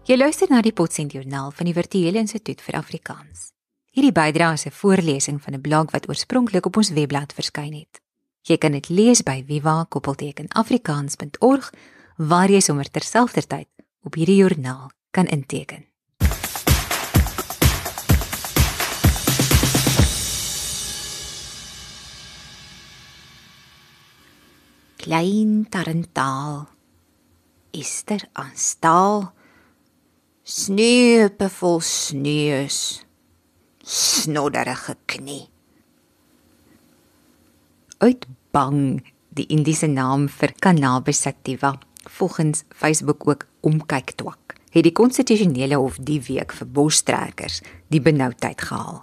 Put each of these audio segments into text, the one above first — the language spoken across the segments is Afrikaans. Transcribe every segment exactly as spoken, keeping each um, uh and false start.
Jy luister na die Potsent Joernaal van die Virtuele Instituut vir Afrikaans. Hierdie bydra is 'n voorlesing van 'n blog wat oorspronklik op ons webblad verskyn het. Jy kan dit lees by viva koppelteken afrikaans punt org, waar jy sommer terselfdertyd op hierdie joernaal kan inteken. Klein Tarentaal, Ester aan staal, sneupe vol sneus, snodderige knie. Uit bang, die Indiese naam vir Cannabis sativa, volgens Facebook ook omkyktwak, het die konstitusionele hof die week vir bostrekkers die benoudheid gehaal.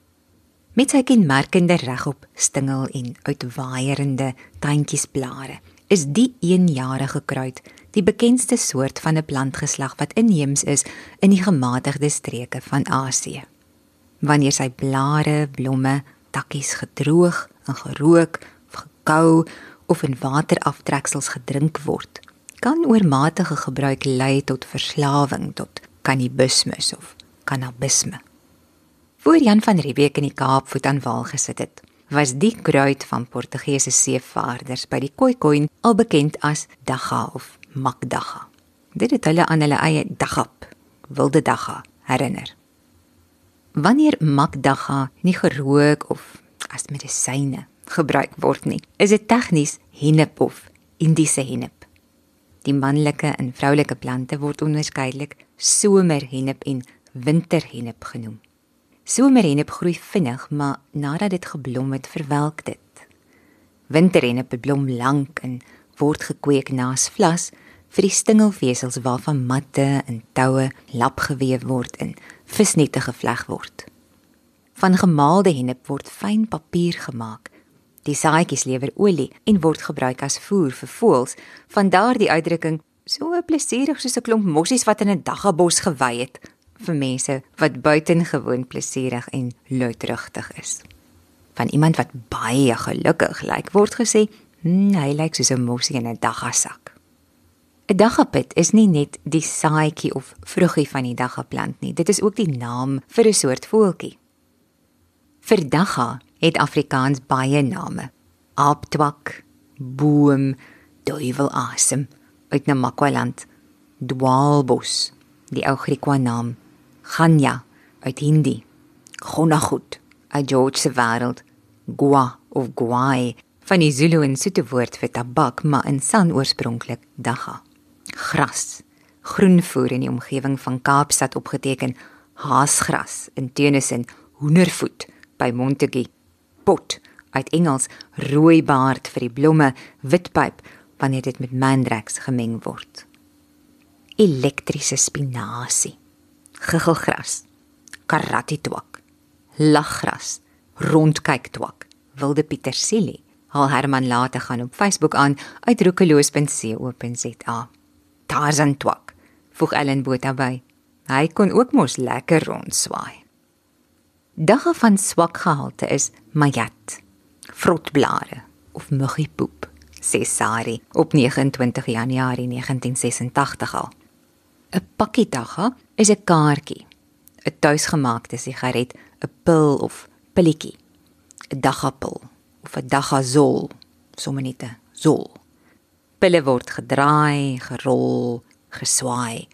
Met sy kenmerkende regop stingel en uitwaaierende tandjiesblare is die eenjarige kruid die bekendste soort van 'n plantgeslag wat inheems is in die gematigde streke van Asië. Wanneer sy blare, blomme, takkies gedroog en gerook, of gekou of in wateraftreksels gedrink word, kan oormatige gebruik lei tot verslawing tot kannibismus of cannabisme. Voor Jan van Riebeeck in die Kaap voet aan wal gesit het, was die kruid van Portugese seevaarders by die Khoikhoi al bekend as dagga of makdagga. Dit het hulle aan hulle eie daggap, wilde dagga, herinner. Wanneer makdagga nie gerook of as medisyne gebruik word nie, is dit tegnies hennep of Indiese hennep. Die manlike en vroulike plante word onderskeidelik somerhennep en winterhennep genoem. Somerhennep groei vinnig, maar nadat dit geblom het, verwelk dit. Winterhennep blom lank en word gekweek naas vlas vir die stingelvesels waarvan matte en toue lap gewewe word en visnette gevleg word. Van gemaalde hennep word fyn papier gemaak. Die saadjies lewer olie en word gebruik as voer vir voëls, vandaar die uitdrukking so plesierig soos 'n klomp mossies wat in 'n daggabos gewy het, vir mense wat buitengewoon plesierig en luidrugtig is. Van iemand wat baie gelukkig lyk, word gesê, hm, hy lyk soos 'n mossie in 'n daggasak. 'n Daggapit is nie net die saadjie of vruggie van die daggaplant nie, dit is ook die naam vir 'n soort voeltjie. Vir dagga het Afrikaans baie name. Aaptwak, boom, duiwelasem uit Namakwaland, dwaalbos, die ou Griekwa naam, Ganya uit Hindi, Gonagoed uit George se wêreld, Gua of Guai van die Zulu en Sotho woord vir tabak, maar in San oorspronklik dagga. Gras, groenvoer in die omgewing van Kaapstad opgeteken, haasgras in Tennyson, hoendervoet by Montague, pot uit Engels, rooibaard vir die blomme, witpyp wanneer dit met mandrax gemeng word. Elektriese spinasie, giggelgras, karatitwak, laggras, rondkyktwak, wilde pietersielie, haal Herman later gaan op Facebook aan uit roekeloos punt co punt za. Tarzantwak, voeg Ellen Botha by. Hy kon ook mos lekker rondswaai. Dagga van swak gehalte is mayat, vrotblare of muggiepoep, sê Sari op negenentwintig Januarie negentien sesentagtig al. 'n Pakkie dagga is 'n kaartjie, 'n tuisgemaakte sigaret, 'n pil of pilletjie, 'n daggapil of 'n daggazol, sommer net 'n zol. Pille word gedraai, gerol, geswaai.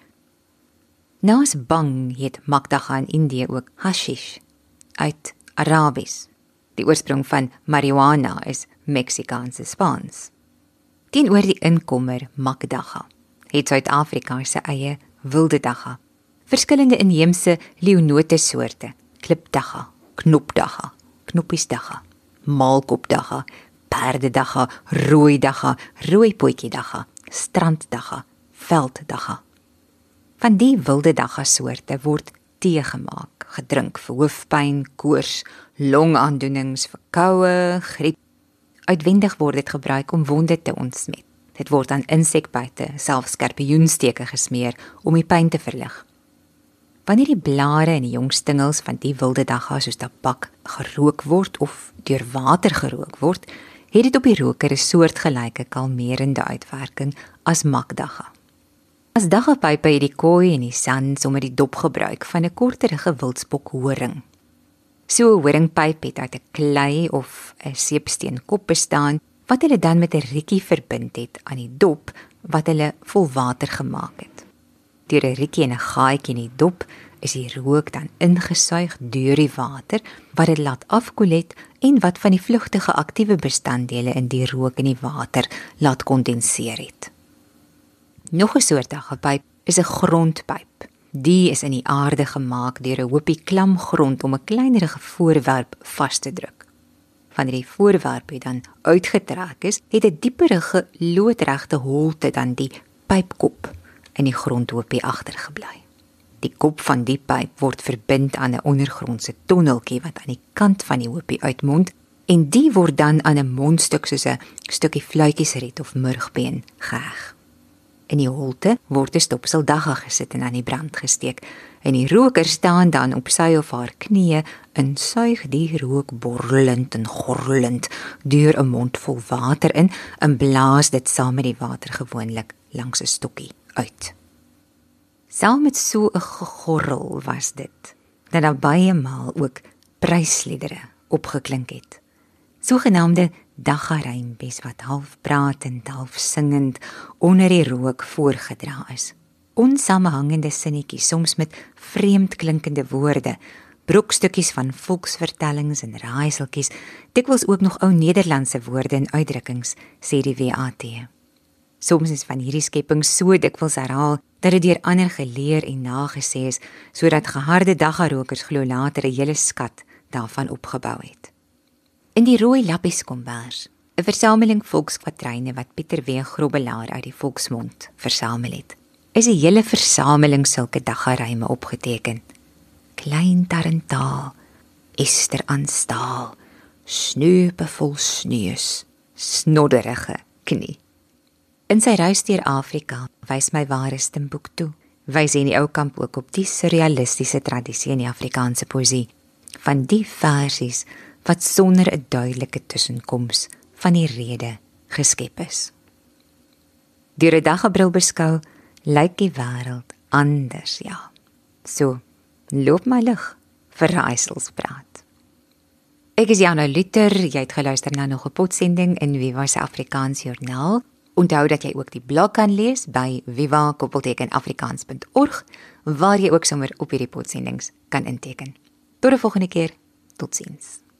Naas bang het makdagga in Indië ook hashish, uit Arabies. Die oorsprong van marijuana is Meksikaanse Spaans. Teenoor die inkomer makdagga het Suid-Afrika se eie wilde dagga. Verskillende inheemse leonote soorte, klipdagga, knopdagga, knoppiesdagga, maalkopdagga, perdedagga, rooidagga, rooipotjiedagga, stranddagga, velddagga. Van die wilde dagga soorte word tee gemaak, gedrink vir hoofpyn, koors, longaandoenings, vir koue, griep. Uitwendig word dit gebruik om wonde te ontsmet. Dit word aan insekbyte, selfs skorpioensteke gesmeer om die pyn te verlig. Wanneer die blare en die jong stingels van die wilde dagga soos tabak gerook word of deur water gerook word, het dit op die roker 'n soortgelyke kalmerende uitwerking as makdagga. As daggapype het die kooi en die san sommer die dop gebruik van 'n korterige wildspokhoring. So 'n horingpyp het uit 'n klei of 'n seepsteen kop bestaan, wat hulle dan met 'n riekie verbind het aan die dop wat hulle vol water gemaak het. Deur 'n riekie en 'n gaatjie in die dop is die rook dan ingesuig deur die water wat dit laat afkoel het en wat van die vlugtige aktiewe bestanddele in die rook en die water laat kondenseer het. Nog 'n soort daggapyp is 'n grondpyp. Die is in die aarde gemaak deur 'n hoopie klam grond om 'n kleinerige voorwerp vas te druk. Wanneer die voorwerp dan uitgetrek is, het 'n dieperige loodregte holte dan die pypkop in die grondhoopie agtergebly. Die kop van die pyp word verbind aan 'n ondergrondse tonneltjie wat aan die kant van die hoopie uitmond en die word dan aan 'n mondstuk soos 'n stukkie fluitjiesriet of murgbeen geheg. In die holte word 'n stopsel dagga gesit en aan die brand gesteek en die roker staan dan op sy of haar knieë en suig die rook borrelend en gorrelend deur 'n mond vol water in en blaas dit saam met die water gewoonlik langs 'n stokkie uit. Saam met so 'n gegorrel was dit, dat daar baie maal ook prysliedere opgeklink het. Sogenaamde dagga-rympies wat half pratend, half singend onder die rook voorgedra is. Onsamehangende sinnetjies, soms met vreemd klinkende woorde, brokstukkies van volksvertellings en raaiseltjies, dikwels ook nog ou Nederlandse woorde en uitdrukkings, sê die W A T. Soms is van hierdie skepings so dikwels herhaal, dat dit deur ander geleer en nagesê is, sodat geharde dagga-rokers glo later 'n hele skat daarvan opgebou het. In die Rooi Lappies Kombers, 'n versameling volkskwadryne wat Pieter W. Grobbelaar uit die volksmond versamel het, is 'n hele versameling sulke dagga-ryme opgeteken. Klein tarentaal, ester aan staal, sneupe vol sneus, snodderige knie. In sy reis deur Afrika wys my ware stimboek toe, wys in die ou kamp ook op die surrealistiese tradisie in die Afrikaanse poësie, van die versies wat sonder 'n duidelike tussenkoms van die rede geskep is. Deur 'n daggabril beskou, lyk die wêreld anders, ja. So, loop my lig vir raaiselspraat. Ek is Jana Luther, jy het geluister na nog 'n potsending in Viva se Afrikaans Joernaal. Onthou dat jy ook die blog kan lees by viva koppelteken afrikaans punt org, waar jy ook sommer op hierdie potsendings kan inteken. Tot die volgende keer, totsiens.